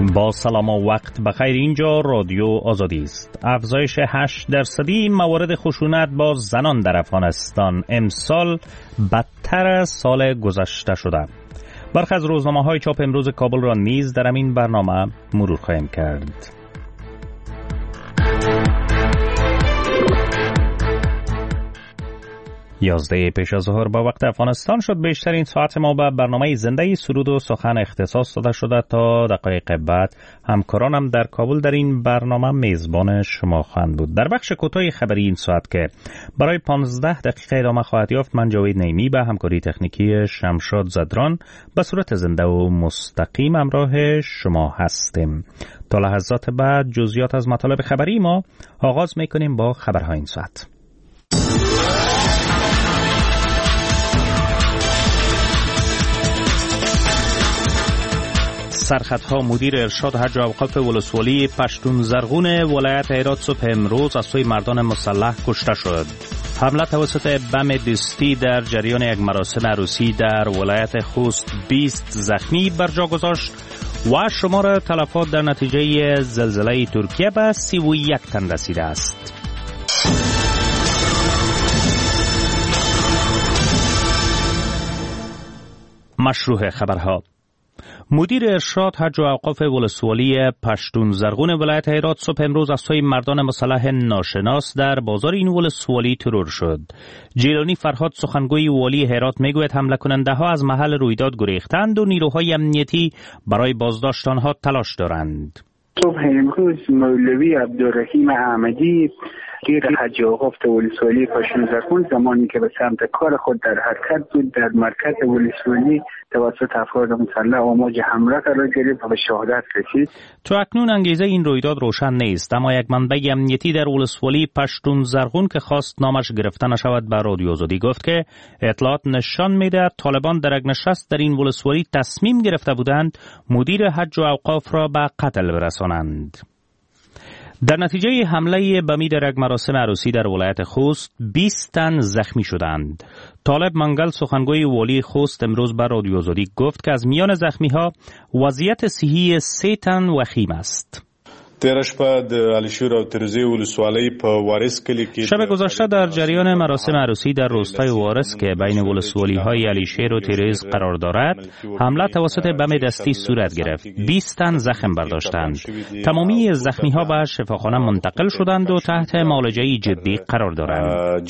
با سلام و وقت بخیر. اینجا رادیو آزادی است. افزایش 8% موارد خشونت با زنان در افغانستان امسال بدتر از سال گذشته شده. برخی از روزنامه‌های چاپ امروز کابل را نیز در این برنامه مرور خواهیم کرد. 11 پیش از ظهر با وقت افغانستان شد. بیشترین ساعت ما به برنامه زنده سرود و سخن اختصاص داده شده. تا دقایق بعد همکارانم در کابل در این برنامه میزبان شما خواهند بود. در بخش کوتاه خبری این ساعت که برای 15 دقیقه ادامه خواهد یافت، من جاوید نعیمی به همکاری تکنیکی شمشاد زدران به صورت زنده و مستقیم همراه شما هستیم. تا لحظات بعد جزئیات از مطالب خبری ما آغاز میکنیم با خبرهای این ساعت. سرخطها مدیر ارشاد حج و اوقاف ولسوالی پشتون زرغون ولایت هرات صبح امروز از سوی مردان مسلح کشته شد. حمله توسط بم دستی در جریان یک مراسم عروسی در ولایت خوست 20 زخمی بر جا گذاشت و شمار تلفات در نتیجه زلزله ترکیه به 31 تن رسیده است. مشروع خبرها. مدیر ارشاد حج و اوقاف ولسوالی پشتون زرغون ولایت هرات صبح امروز از سوی مردان مسلح ناشناس در بازار این ولسوالی ترور شد. جیلانی فرهاد سخنگوی والی هرات میگوید حمله کننده ها از محل رویداد گریختند و نیروهای امنیتی برای بازداشت آنها تلاش دارند. صبح امروز مولوی عبدالرحیم احمدی مدیر حج و اوقاف ولسوالی پشتون زرغون زمانی که به سمت کار خود در حرکت بود در مرکز ولسوالی توسط افراد مسلح آماج حمله قرار گرفت و به شهادت رسید. تا اکنون انگیزه این رویداد روشن نیست، اما یک منبع امنیتی در ولسوالی پشتون زرغون که خواست نامش گرفته نشود به رادیو آزادی گفت که اطلاعات نشان می‌دهد طالبان در یک نشست در این ولسوالی تصمیم گرفته بودند مدیر حج و اوقاف را به قتل برسانند. در نتیجه حمله بمی در یک مراسم عروسی در ولایت خوست 20 تن زخمی شدند. طالب منگل سخنگوی والی خوست امروز به رادیو آزادی گفت که از میان زخمی ها وضعیت صحی 3 تن وخیم است. شب گذشته در جریان مراسم عروسی در روستای وارث که بین ولسوالی های علیشیر و تیریز قرار دارد حمله توسط بم دستی صورت گرفت. 20 تن زخم برداشتند. تمامی زخمی ها به شفاخانه منتقل شدند و تحت معالجه جدی قرار دارند.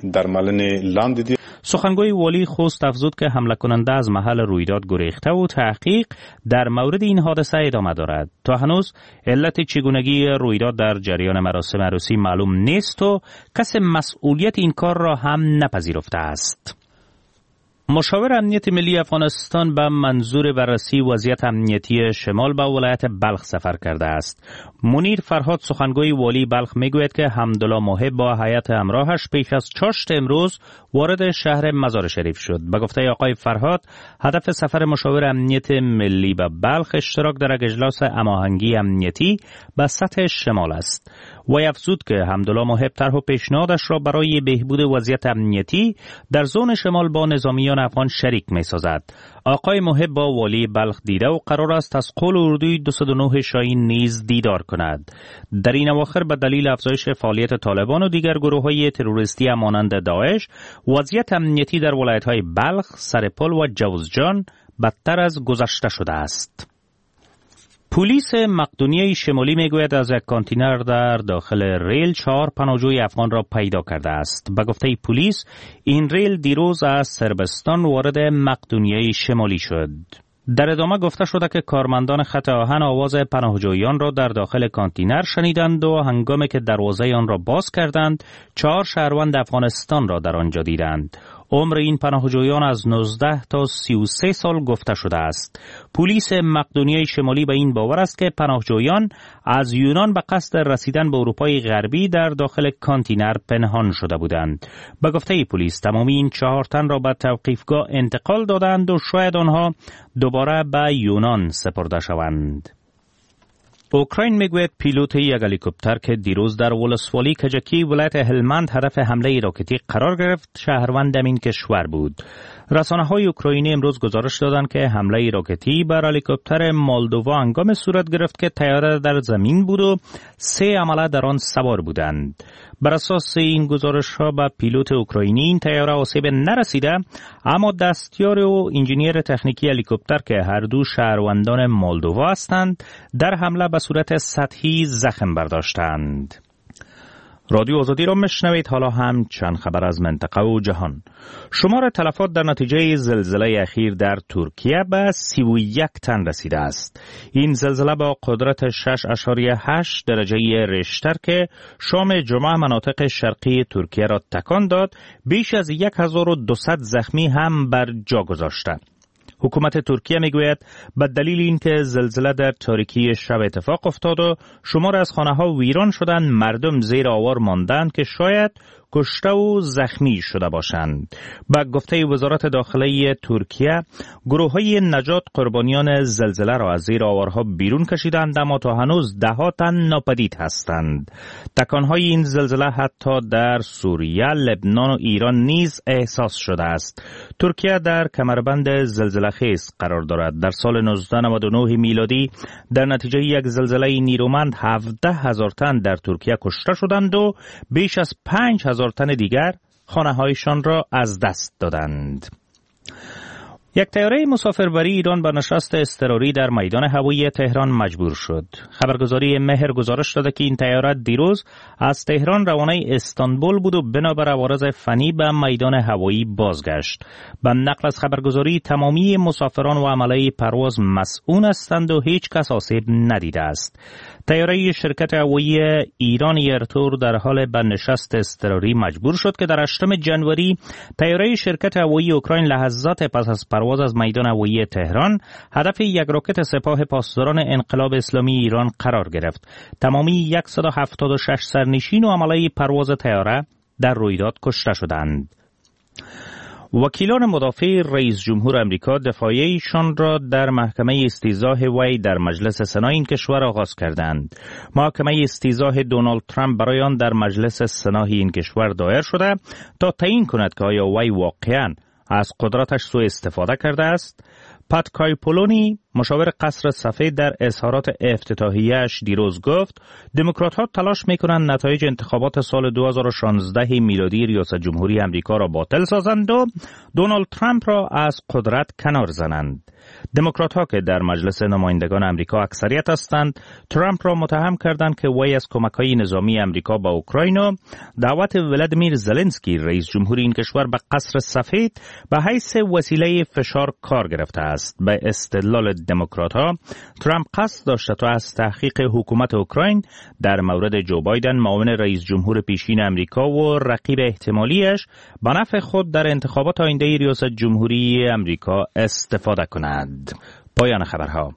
سخنگوی والی خوست افزود که حمله کننده از محل رویداد گریخته و تحقیق در مورد این حادثه ادامه دارد. تا هنوز علت چگونگی رویداد در جریان مراسم عروسی معلوم نیست و کسی مسئولیت این کار را هم نپذیرفته است. مشاور امنیت ملی افغانستان به منظور بررسی وضعیت امنیتی شمال به ولایت بلخ سفر کرده است. منیر فرهاد سخنگوی والی بلخ میگوید که حمدالله محب با هیئت همراهش پیش از چاشت امروز وارد شهر مزار شریف شد. به گفته آقای فرهاد هدف سفر مشاور امنیت ملی به بلخ اشتراک در اجلاس هماهنگی امنیتی به سطح شمال است. و افزود که حمدالله محب طرح و پیشنهادش را برای بهبود وضعیت امنیتی در زون شمال با نظامیان افغان شریک می سازد. آقای محب با والی بلخ دیده و قرار است از قول اردوی 209 شاهین نیز دیدار کند. در این اواخر به دلیل افزایش فعالیت طالبان و دیگر گروه‌های تروریستی مانند داعش وضعیت امنیتی در ولایت‌های بلخ، سرپل و جوزجان بدتر از گذشته شده است. پلیس مقدونیه شمالی میگوید از یک کانتینر در داخل ریل 4 پناهجوی افغان را پیدا کرده است. به گفته پلیس این ریل دیروز از سربستان وارد مقدونیه شمالی شد. در ادامه گفته شده که کارمندان خط آهن آواز پناهجویان را در داخل کانتینر شنیدند و هنگامی که دروازه آن را باز کردند 4 شهروند افغانستان را در آنجا دیدند. عمر این پناهجویان از 19 تا 33 سال گفته شده است. پلیس مقدونیه شمالی به این باور است که پناهجویان از یونان به قصد رسیدن به اروپای غربی در داخل کانتینر پنهان شده بودند. به گفته پلیس تمامی این 4 تن را به توقیفگاه انتقال دادند و شاید آنها دوباره به یونان سپرده شوند. اوکراین میگوید پیلوت یک هلیکوپتر که دیروز در ولسوالی کجکی ولایت هلمند هدف حمله راکتی قرار گرفت شهروند این کشور بود. رسانه‌های اوکراینی امروز گزارش دادند که حمله راکتی بر هلیکوپتر مولدووا هنگام صورت گرفت که طیاره در زمین بود و 3 عمله در آن سوار بودند. بر اساس این گزارش‌ها به پیلوت اوکراینی این طیاره آسیب نرسیده، اما دستیار و انجینیر تکنیکی هلیکوپتر که هر دو شهروندان مولدووا هستند در حمله به صورت سطحی زخم برداشتند. رادیو آزادی را میشنوید. حالا هم چند خبر از منطقه و جهان. شمار تلفات در نتیجه زلزله اخیر در ترکیه به 31 تن رسیده است. این زلزله با قدرت 6.8 درجه ریشتر که شام جمعه مناطق شرقی ترکیه را تکان داد، بیش از 1200 زخمی هم بر جا گذاشته. حکومت ترکیه میگوید به دلیل اینکه زلزله در تاریکی شب اتفاق افتاد و شمار از خانه‌ها ویران شدند، مردم زیر آوار ماندند که شاید کشته و زخمی شده باشند. با گفته وزارت داخلی ترکیه، گروه‌های نجات قربانیان زلزله را از زیر آوارها بیرون کشیدند، اما تا هنوز 10 تن ناپدید هستند. تکان‌های این زلزله حتی در سوریه، لبنان و ایران نیز احساس شده است. ترکیه در کمربند زلزله خیز قرار دارد. در سال 1999 میلادی در نتیجه یک زلزله نیرومند 17,000 تن در ترکیه کشته شدند و بیش از 5,000 تن دیگر خانه‌هایشان را از دست دادند. یک طیاره مسافربری ایران با نشست اضطراری در میدان هوایی تهران مجبور شد. خبرگزاری مهر گزارش داده که این طیاره دیروز از تهران روانه استانبول بود و بنابر عوارض فنی به میدان هوایی بازگشت. به نقل از خبرگزاری تمامی مسافران و عمله پرواز مسئول هستند و هیچ کس آسیب ندیده است. طیاره شرکت هوایی ایران ایرتور در حال به نشست اضطراری مجبور شد که در 8 جنوری طیاره شرکت هوایی اوکراین لحظات پس از پرواز از میدان هوایی تهران هدف یک راکت سپاه پاسداران انقلاب اسلامی ایران قرار گرفت. تمامی 176 سرنشین و عمله پرواز طیاره در رویداد کشته شدند. وکیلان مدافع رئیس جمهور امریکا دفاعیشان را در محکمه استیضاح وی در مجلس سنا این کشور آغاز کردند. محکمه استیضاح دونالد ترامپ برای آن در مجلس سنا این کشور دایر شده تا تعیین کند که آیا وی واقعاً از قدرتش سوء استفاده کرده است. پات کایپولونی مشاور قصر سفید در اظهارات افتتاحیه‌اش دیروز گفت دموکرات‌ها تلاش می‌کنند نتایج انتخابات سال 2016 میلادی ریاست جمهوری امریکا را باطل سازند و دونالد ترامپ را از قدرت کنار زنند. دموکرات‌ها که در مجلس نمایندگان امریکا اکثریت هستند، ترامپ را متهم کردند که وی از کمک‌های نظامی امریکا به اوکراین و دعوت ولادیمیر زلنسکی رئیس جمهور این کشور به قصر سفید به حیث وسیله فشار کار گرفته است. به استدلال دموکرات‌ها ترامپ قصد داشته تا از تحقیق حکومت اوکراین در مورد جو بایدن معاون رئیس جمهور پیشین امریکا و رقیب احتمالیش به نفع خود در انتخابات آینده ریاست جمهوری امریکا استفاده کند. پایان خبرها.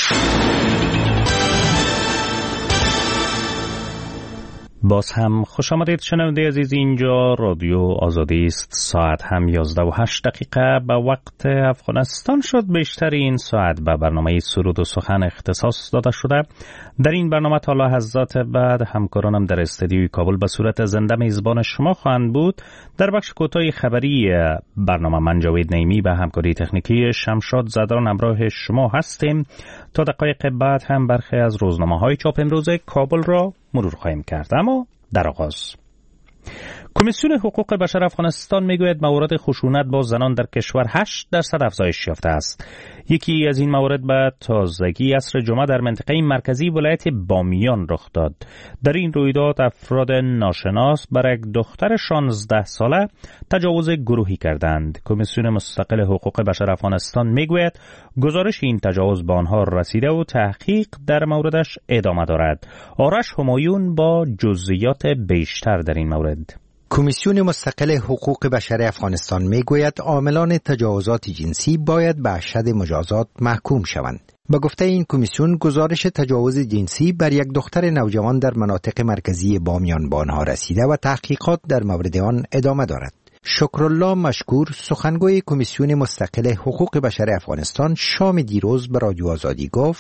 باز هم خوش آمدید شنونده عزیز، اینجا رادیو آزادی است. ساعت هم 11:08 به وقت افغانستان شد. بیشتر این ساعت به برنامه سرود و سخن اختصاص داده شده. در این برنامه تا لحظات بعد همکارانم در استودیوی کابل به صورت زنده میزبان شما خواهند بود. در بخش کوتاه خبری برنامه من جاوید نعیمی به همکاری تکنیکی شمشاد زدران همراه شما هستیم. تا دقایق بعد هم برخی از روزنامه‌های چاپ امروز کابل را مرور خواهیم کرد. اما در آغاز کمیسیون حقوق بشر افغانستان میگوید موارد خشونت با زنان در کشور 8% افزایش یافته است. یکی از این موارد به تازگی عصر جمعه در منطقه مرکزی ولایت بامیان رخ داد. در این رویداد افراد ناشناس بر یک دختر 16 ساله تجاوز گروهی کردند. کمیسیون مستقل حقوق بشر افغانستان میگوید گزارش این تجاوز به آنها رسیده و تحقیق در موردش ادامه دارد. آرش همایون با جزئیات بیشتر در این مورد. کمیسیون مستقل حقوق بشر افغانستان میگوید عاملان تجاوزات جنسی باید به اشد مجازات محکوم شوند. به گفته این کمیسیون گزارش تجاوز جنسی بر یک دختر نوجوان در مناطق مرکزی بامیان به آنها رسیده و تحقیقات در مورد آن ادامه دارد. شکرالله مشکور سخنگوی کمیسیون مستقل حقوق بشر افغانستان شام دیروز به رادیو آزادی گفت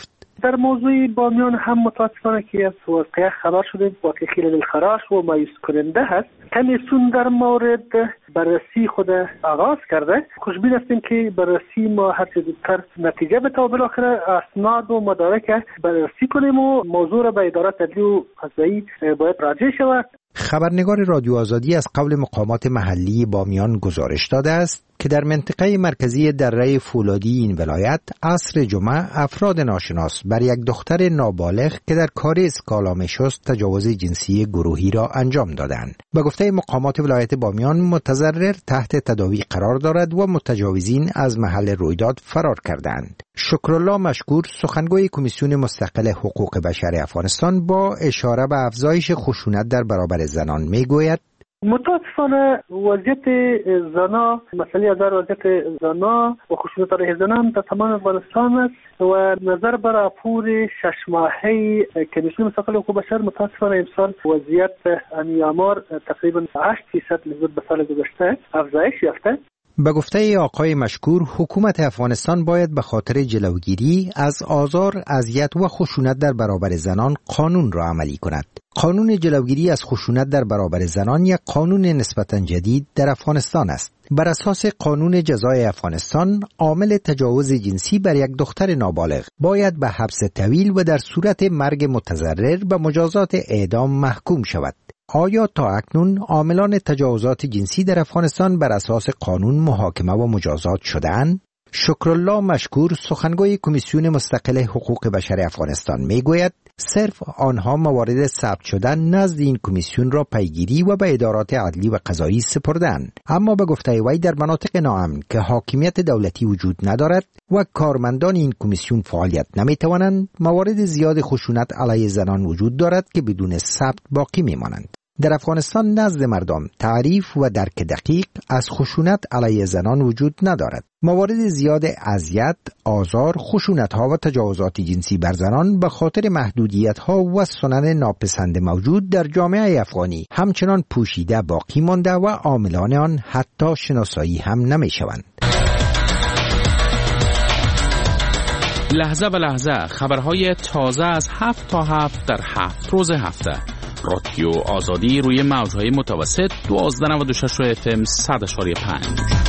در موضوع بامیان هم متاسفانه که از واقعه خبر شده، واقعه خیلی دلخراش و مایوس کننده هست. کمیسیون در مورد بررسی خود آغاز کرده. خوشبین هستیم که بررسی ما هر چه زودتر نتیجه بده و بالاخره اسناد و مدارک بررسی کنیم و موضوع را به اداره عدلی و قضایی باید راجع شود. خبرنگار رادیو آزادی از قول مقامات محلی بامیان گزارش داده است که در منطقه مرکزی دره فولادی این ولایت عصر جمعه افراد ناشناس بر یک دختر نابالغ که در کار اسکالامه شست تجاوز جنسی گروهی را انجام دادند. به گفته مقامات ولایت بامیان متضرر تحت تداوی قرار دارد و متجاوزین از محل رویداد فرار کردند. شکرالله مشکور سخنگوی کمیسیون مستقل حقوق بشر افغانستان با اشاره به افزایش خشونت در برابر زنان میگوید متاسفانه وضعیت زنا، مسئله از وضعیت زنا و خشونت علیه زنان در تمام افغانستان است و نظر بر راپور 6 ماهه کمیسیون مستقل حقوق بشر متاسفانه امسال وضعیت آمار تقریبا 8% نسبت به سال گذشته افزایش یافته. به گفته آقای مشکور حکومت افغانستان باید به خاطر جلوگیری از آزار، اذیت و خشونت در برابر زنان قانون را عملی کند. قانون جلوگیری از خشونت در برابر زنان یک قانون نسبتاً جدید در افغانستان است. بر اساس قانون جزای افغانستان عامل تجاوز جنسی بر یک دختر نابالغ باید به حبس طویل و در صورت مرگ متضرر به مجازات اعدام محکوم شود. آیا تا اکنون عاملان تجاوزات جنسی در افغانستان بر اساس قانون محاکمه و مجازات شده‌اند؟ شکرالله مشکور سخنگوی کمیسیون مستقل حقوق بشر افغانستان میگوید صرف آنها موارد ثبت شدن نزد این کمیسیون را پیگیری و به ادارات عدلی و قضایی سپردند، اما به گفته وی در مناطق ناامن که حاکمیت دولتی وجود ندارد و کارمندان این کمیسیون فعالیت نمیتوانند، موارد زیاد خشونت علیه زنان وجود دارد که بدون ثبت باقی میمانند. در افغانستان نزد مردم تعریف و درک دقیق از خشونت علیه زنان وجود ندارد. موارد زیاد اذیت، آزار، خشونت‌ها و تجاوزات جنسی بر زنان به خاطر محدودیت‌ها و سنن ناپسند موجود در جامعه افغانی همچنان پوشیده باقی مانده و عاملان آن حتی شناسایی هم نمی‌شوند. لحظه به لحظه خبرهای تازه از 7 تا 7 در 7 روز هفته. رادیو آزادی روی موج‌های متوسط 1296 FM 100.5.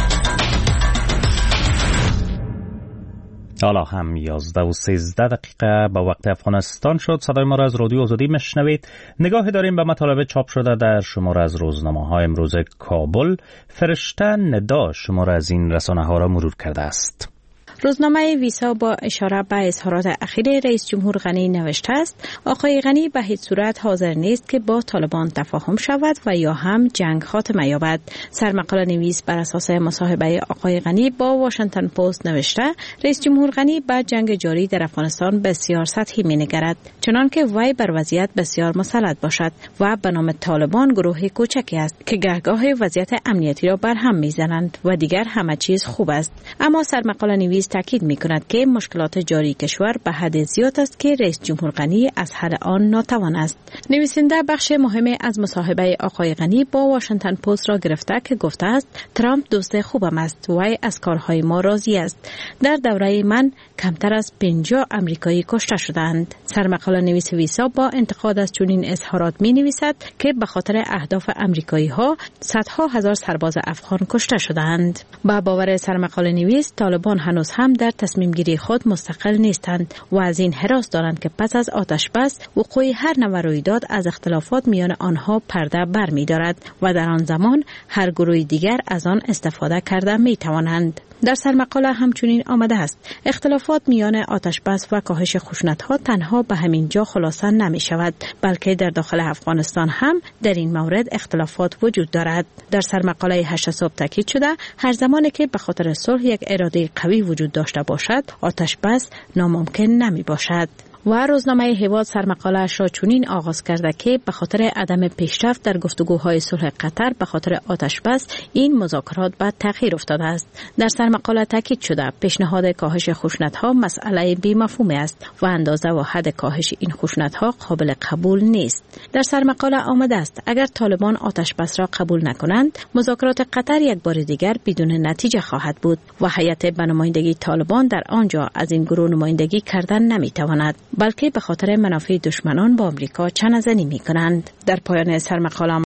حالا هم 11:13 به وقت افغانستان شد. صدای ما را از رادیو آزادی میشنوید. نگاهی داریم به مطالب چاپ شده در شماره از روزنامه‌های امروز کابل. فرشته ندا شماره از این رسانه‌ها را مرور کرده است. روزنامه ویسا با اشاره به اظهارات اخیر رئیس جمهور غنی نوشته است آقای غنی به هیچ صورت حاضر نیست که با طالبان تفاهم شود و یا هم جنگ خاتمه یابد. سرمقاله نویس بر اساس مصاحبه آقای غنی با واشنگتن پست نوشته رئیس جمهور غنی به جنگ جاری در افغانستان بسیار سطحی می‌نگرد، چنان که وی بر وضعیت بسیار مسلط باشد و به نام طالبان گروه کوچکی است که گهگاه وضعیت امنیتی را برهم می‌زنند و دیگر همه چیز خوب است. اما سرمقاله نویس تاکید می‌کند که مشکلات جاری کشور به حد زیاد است که رئیس جمهور غنی از حل آن ناتوان است. نویسنده بخش مهمی از مصاحبه آقای غنی با واشنگتن پست را گرفته که گفته است ترامپ دوست خوبم است، وی از کارهای ما راضی است. در دوره من کمتر از 50 امریکایی کشته شدند. سرمقاله نویس ویسا با انتقاد از چنین اظهارات می‌نویسد که به خاطر اهداف امریکایی‌ها صدها هزار سرباز افغان کشته شدند. با باور سرمقاله نویس طالبان هنوز هم در تصمیم گیری خود مستقل نیستند و از این هراس دارند که پس از آتش بس وقوع هر نوع رویداد از اختلافات میان آنها پرده بر می دارد و در آن زمان هر گروه دیگر از آن استفاده کرده می توانند. در سرمقاله همچنین آمده است اختلافات میان آتش بس و کاهش خشونت‌ها تنها به همین جا خلاصه نمی شود، بلکه در داخل افغانستان هم در این مورد اختلافات وجود دارد. در سرمقاله 8 صبح تاکید شده هر زمانی که به خاطر صلح یک اراده قوی وجود داشته باشد آتش بس ناممکن نمی باشد. و روزنامه هواد سرمقاله‌اش را چنین آغاز کرده که به خاطر عدم پیشرفت در گفتگوهای صلح قطر به خاطر آتش بس این مذاکرات به تغییر افتاده است. در سرمقاله تاکید شده پیشنهاد کاهش خشونت‌ها مسئله بی‌مفهوم است و اندازه و حد کاهش این خشونت‌ها قابل قبول نیست. در سرمقاله آمده است اگر طالبان آتش بس را قبول نکنند مذاکرات قطر یک بار دیگر بدون نتیجه خواهد بود و هیئت به نمایندگی طالبان در آنجا از این گروه نمایندگی کردن نمی‌تواند، بلکه به خاطر منافع دشمنان با آمریکا چنه‌زنی می‌کنند. در پایان سرمقاله